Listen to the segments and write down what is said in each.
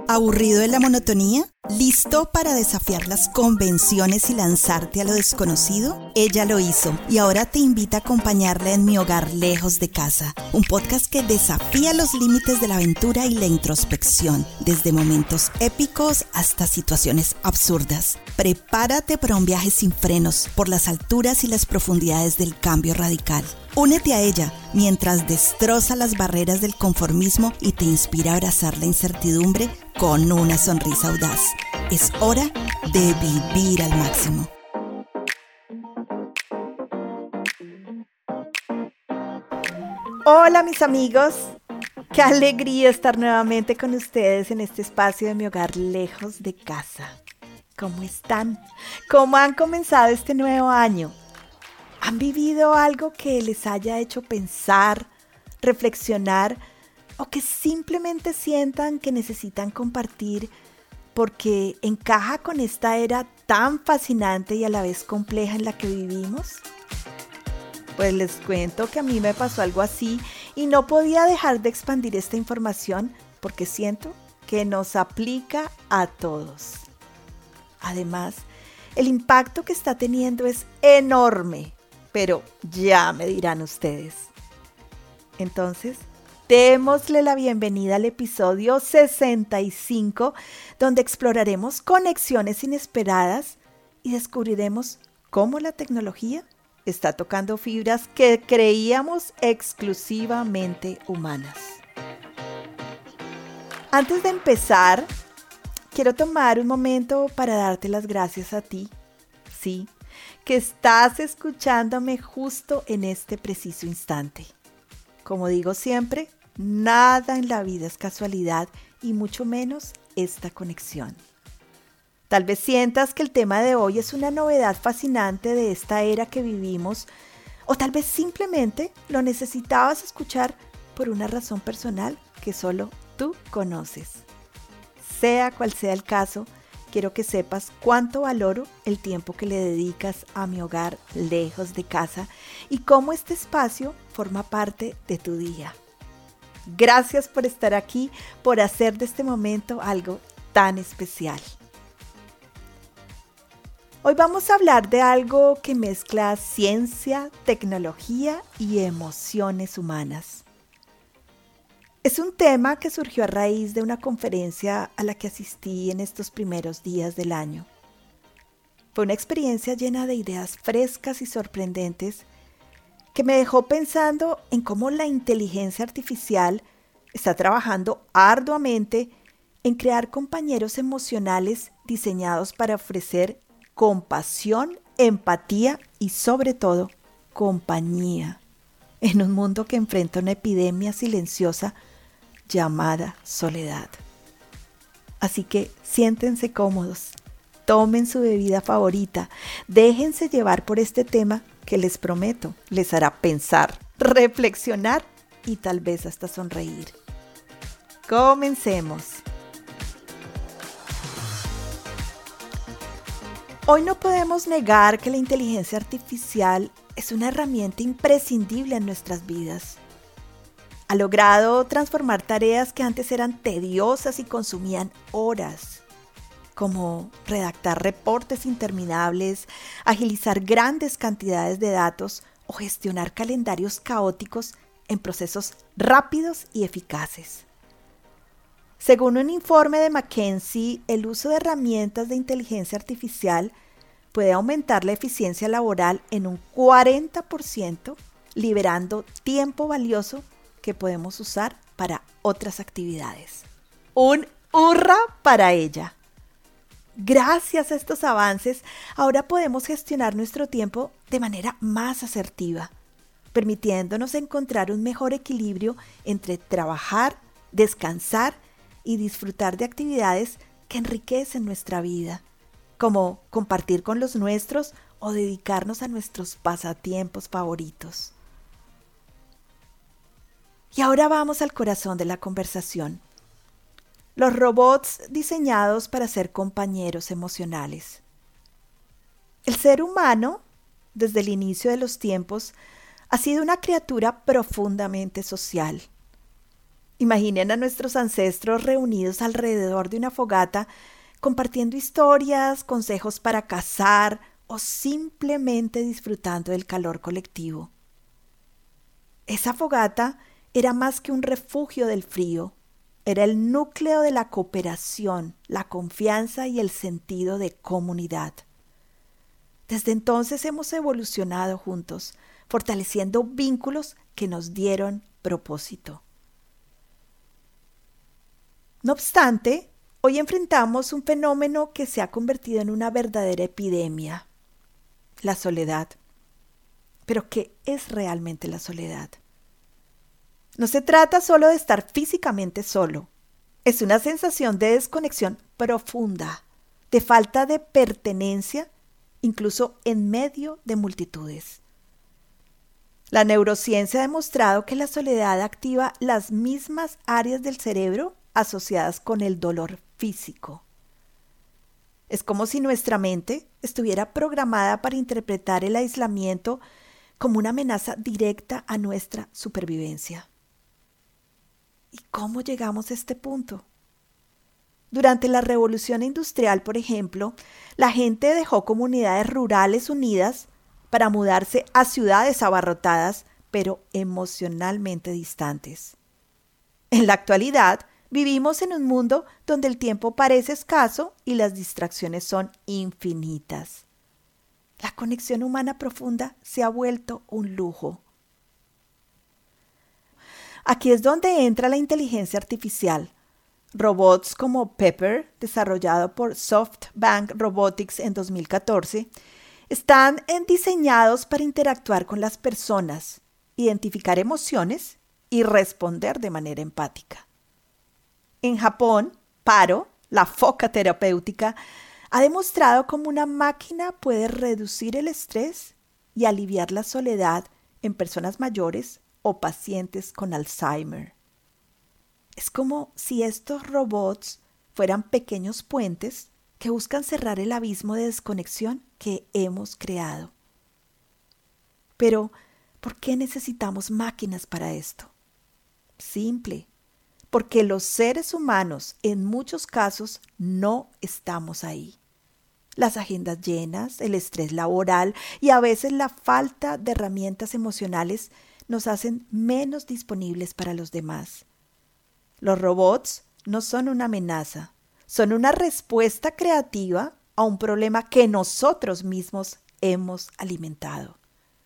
¿Aburrido de la monotonía? ¿Listo para desafiar las convenciones y lanzarte a lo desconocido? Ella lo hizo y ahora te invita a acompañarla en Mi Hogar Lejos de Casa, un podcast que desafía los límites de la aventura y la introspección, desde momentos épicos hasta situaciones absurdas. Prepárate para un viaje sin frenos por las alturas y las profundidades del cambio radical. Únete a ella mientras destroza las barreras del conformismo y te inspira a abrazar la incertidumbre con una sonrisa audaz. Es hora de vivir al máximo. Hola mis amigos, qué alegría estar nuevamente con ustedes en este espacio de Mi Hogar Lejos de Casa. ¿Cómo están? ¿Cómo han comenzado este nuevo año? ¿Han vivido algo que les haya hecho pensar, reflexionar o que simplemente sientan que necesitan compartir porque encaja con esta era tan fascinante y a la vez compleja en la que vivimos? Pues les cuento que a mí me pasó algo así y no podía dejar de expandir esta información porque siento que nos aplica a todos. Además, el impacto que está teniendo es enorme, pero ya me dirán ustedes. Entonces, démosle la bienvenida al episodio 65, donde exploraremos conexiones inesperadas y descubriremos cómo la tecnología está tocando fibras que creíamos exclusivamente humanas. Antes de empezar, quiero tomar un momento para darte las gracias a ti, sí, que estás escuchándome justo en este preciso instante. Como digo siempre, nada en la vida es casualidad y mucho menos esta conexión. Tal vez sientas que el tema de hoy es una novedad fascinante de esta era que vivimos, o tal vez simplemente lo necesitabas escuchar por una razón personal que solo tú conoces. Sea cual sea el caso, quiero que sepas cuánto valoro el tiempo que le dedicas a Mi Hogar Lejos de Casa y cómo este espacio forma parte de tu día. Gracias por estar aquí, por hacer de este momento algo tan especial. Hoy vamos a hablar de algo que mezcla ciencia, tecnología y emociones humanas. Es un tema que surgió a raíz de una conferencia a la que asistí en estos primeros días del año. Fue una experiencia llena de ideas frescas y sorprendentes que me dejó pensando en cómo la inteligencia artificial está trabajando arduamente en crear compañeros emocionales diseñados para ofrecer compasión, empatía y sobre todo compañía en un mundo que enfrenta una epidemia silenciosa llamada soledad. Así que siéntense cómodos, tomen su bebida favorita, déjense llevar por este tema que les prometo les hará pensar, reflexionar y tal vez hasta sonreír. Comencemos. Hoy no podemos negar que la inteligencia artificial es una herramienta imprescindible en nuestras vidas. Ha logrado transformar tareas que antes eran tediosas y consumían horas, como redactar reportes interminables, agilizar grandes cantidades de datos o gestionar calendarios caóticos en procesos rápidos y eficaces. Según un informe de McKinsey, el uso de herramientas de inteligencia artificial puede aumentar la eficiencia laboral en un 40%, liberando tiempo valioso que podemos usar para otras actividades. ¡Un hurra para ella! Gracias a estos avances, ahora podemos gestionar nuestro tiempo de manera más asertiva, permitiéndonos encontrar un mejor equilibrio entre trabajar, descansar y disfrutar de actividades que enriquecen nuestra vida, como compartir con los nuestros o dedicarnos a nuestros pasatiempos favoritos. Y ahora vamos al corazón de la conversación. Los robots diseñados para ser compañeros emocionales. El ser humano, desde el inicio de los tiempos, ha sido una criatura profundamente social. Imaginen a nuestros ancestros reunidos alrededor de una fogata, compartiendo historias, consejos para cazar o simplemente disfrutando del calor colectivo. Esa fogata era más que un refugio del frío, era el núcleo de la cooperación, la confianza y el sentido de comunidad. Desde entonces hemos evolucionado juntos, fortaleciendo vínculos que nos dieron propósito. No obstante, hoy enfrentamos un fenómeno que se ha convertido en una verdadera epidemia: la soledad. Pero, ¿qué es realmente la soledad? No se trata solo de estar físicamente solo. Es una sensación de desconexión profunda, de falta de pertenencia, incluso en medio de multitudes. La neurociencia ha demostrado que la soledad activa las mismas áreas del cerebro asociadas con el dolor físico. Es como si nuestra mente estuviera programada para interpretar el aislamiento como una amenaza directa a nuestra supervivencia. ¿Y cómo llegamos a este punto? Durante la Revolución Industrial, por ejemplo, la gente dejó comunidades rurales unidas para mudarse a ciudades abarrotadas, pero emocionalmente distantes. En la actualidad, vivimos en un mundo donde el tiempo parece escaso y las distracciones son infinitas. La conexión humana profunda se ha vuelto un lujo. Aquí es donde entra la inteligencia artificial. Robots como Pepper, desarrollado por SoftBank Robotics en 2014, están diseñados para interactuar con las personas, identificar emociones y responder de manera empática. En Japón, Paro, la foca terapéutica, ha demostrado cómo una máquina puede reducir el estrés y aliviar la soledad en personas mayores o pacientes con Alzheimer. Es como si estos robots fueran pequeños puentes que buscan cerrar el abismo de desconexión que hemos creado. Pero, ¿por qué necesitamos máquinas para esto? Simple, porque los seres humanos en muchos casos no estamos ahí. Las agendas llenas, el estrés laboral y a veces la falta de herramientas emocionales nos hacen menos disponibles para los demás. Los robots no son una amenaza, son una respuesta creativa a un problema que nosotros mismos hemos alimentado.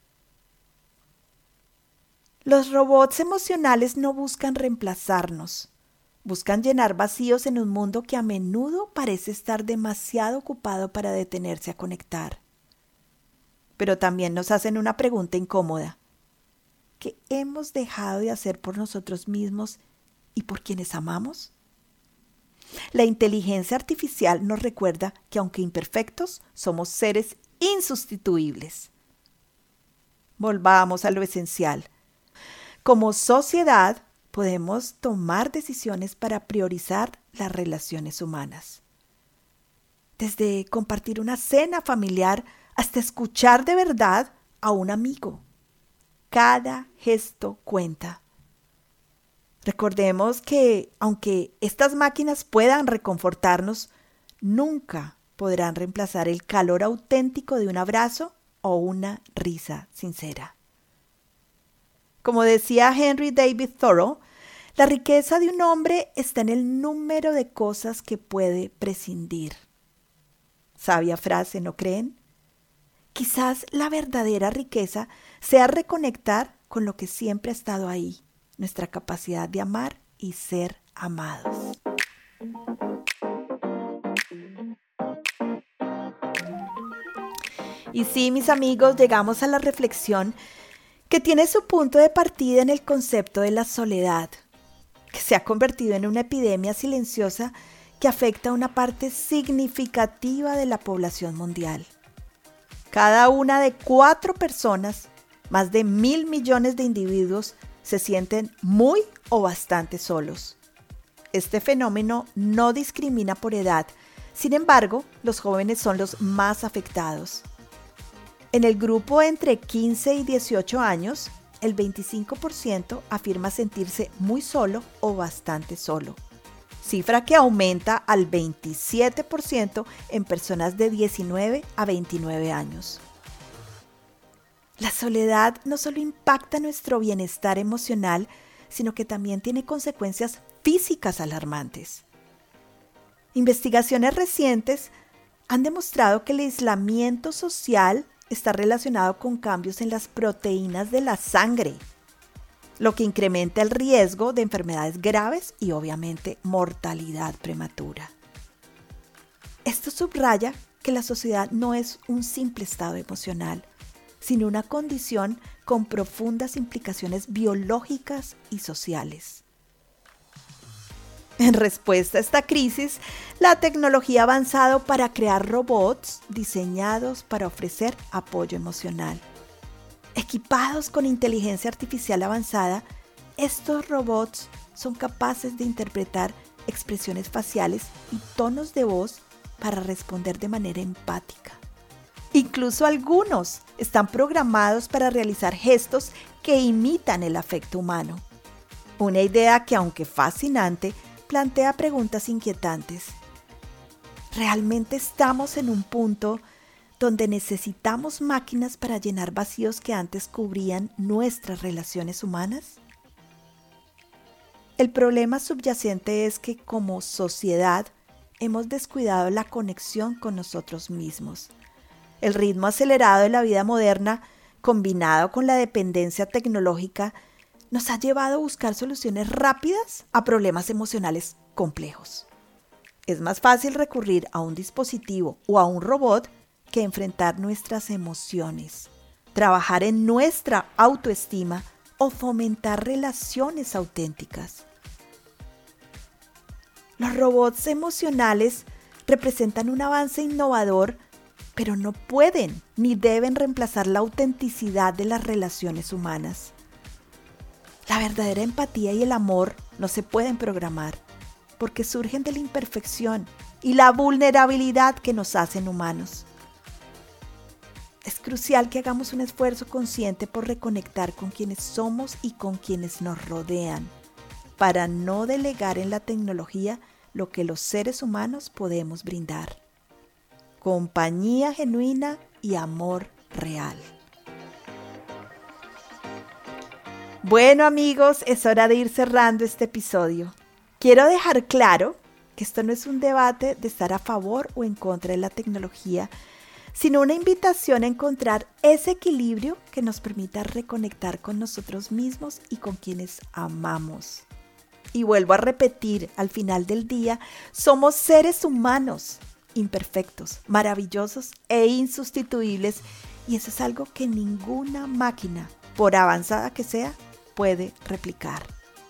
Los robots emocionales no buscan reemplazarnos, buscan llenar vacíos en un mundo que a menudo parece estar demasiado ocupado para detenerse a conectar. Pero también nos hacen una pregunta incómoda: ¿qué hemos dejado de hacer por nosotros mismos y por quienes amamos? La inteligencia artificial nos recuerda que, aunque imperfectos, somos seres insustituibles. Volvamos a lo esencial. Como sociedad, podemos tomar decisiones para priorizar las relaciones humanas. Desde compartir una cena familiar hasta escuchar de verdad a un amigo. Cada gesto cuenta. Recordemos que, aunque estas máquinas puedan reconfortarnos, nunca podrán reemplazar el calor auténtico de un abrazo o una risa sincera. Como decía Henry David Thoreau, la riqueza de un hombre está en el número de cosas que puede prescindir. Sabia frase, ¿no creen? Quizás la verdadera riqueza sea reconectar con lo que siempre ha estado ahí, nuestra capacidad de amar y ser amados. Y sí, mis amigos, llegamos a la reflexión que tiene su punto de partida en el concepto de la soledad, que se ha convertido en una epidemia silenciosa que afecta a una parte significativa de la población mundial. Cada una de 4 personas, más de 1.000 millones de individuos, se sienten muy o bastante solos. Este fenómeno no discrimina por edad, sin embargo, los jóvenes son los más afectados. En el grupo entre 15 y 18 años, el 25% afirma sentirse muy solo o bastante solo, cifra que aumenta al 27% en personas de 19 a 29 años. La soledad no solo impacta nuestro bienestar emocional, sino que también tiene consecuencias físicas alarmantes. Investigaciones recientes han demostrado que el aislamiento social está relacionado con cambios en las proteínas de la sangre, lo que incrementa el riesgo de enfermedades graves y obviamente mortalidad prematura. Esto subraya que la sociedad no es un simple estado emocional, sino una condición con profundas implicaciones biológicas y sociales. En respuesta a esta crisis, la tecnología ha avanzado para crear robots diseñados para ofrecer apoyo emocional. Equipados con inteligencia artificial avanzada, estos robots son capaces de interpretar expresiones faciales y tonos de voz para responder de manera empática. Incluso algunos están programados para realizar gestos que imitan el afecto humano. Una idea que, aunque fascinante, plantea preguntas inquietantes. ¿Realmente estamos en un punto donde necesitamos máquinas para llenar vacíos que antes cubrían nuestras relaciones humanas? El problema subyacente es que como sociedad hemos descuidado la conexión con nosotros mismos. El ritmo acelerado de la vida moderna, combinado con la dependencia tecnológica, nos ha llevado a buscar soluciones rápidas a problemas emocionales complejos. Es más fácil recurrir a un dispositivo o a un robot que enfrentar nuestras emociones, trabajar en nuestra autoestima o fomentar relaciones auténticas. Los robots emocionales representan un avance innovador, pero no pueden ni deben reemplazar la autenticidad de las relaciones humanas. La verdadera empatía y el amor no se pueden programar porque surgen de la imperfección y la vulnerabilidad que nos hacen humanos. Es crucial que hagamos un esfuerzo consciente por reconectar con quienes somos y con quienes nos rodean, para no delegar en la tecnología lo que los seres humanos podemos brindar: compañía genuina y amor real. Bueno, amigos, es hora de ir cerrando este episodio. Quiero dejar claro que esto no es un debate de estar a favor o en contra de la tecnología, sino una invitación a encontrar ese equilibrio que nos permita reconectar con nosotros mismos y con quienes amamos. Y vuelvo a repetir, al final del día, somos seres humanos, imperfectos, maravillosos e insustituibles, y eso es algo que ninguna máquina, por avanzada que sea, puede replicar.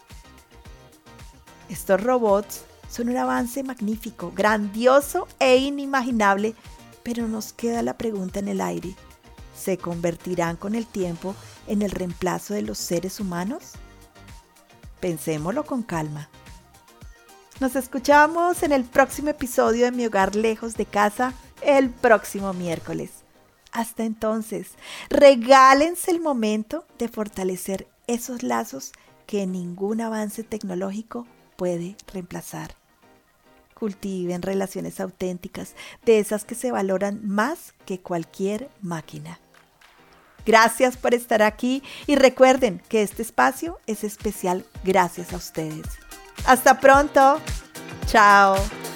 Estos robots son un avance magnífico, grandioso e inimaginable, pero nos queda la pregunta en el aire: ¿se convertirán con el tiempo en el reemplazo de los seres humanos? Pensémoslo con calma. Nos escuchamos en el próximo episodio de Mi Hogar Lejos de Casa, el próximo miércoles. Hasta entonces, regálense el momento de fortalecer esos lazos que ningún avance tecnológico puede reemplazar. Cultiven relaciones auténticas, de esas que se valoran más que cualquier máquina. Gracias por estar aquí y recuerden que este espacio es especial gracias a ustedes. ¡Hasta pronto! ¡Chao!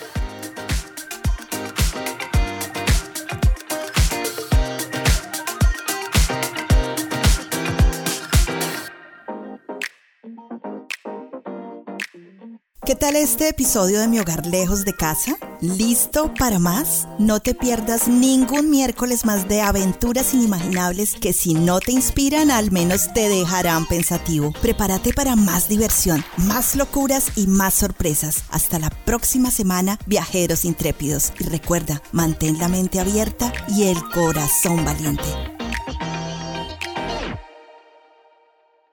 ¿Qué tal este episodio de Mi Hogar Lejos de Casa? ¿Listo para más? No te pierdas ningún miércoles más de aventuras inimaginables que, si no te inspiran, al menos te dejarán pensativo. Prepárate para más diversión, más locuras y más sorpresas. Hasta la próxima semana, viajeros intrépidos. Y recuerda, mantén la mente abierta y el corazón valiente.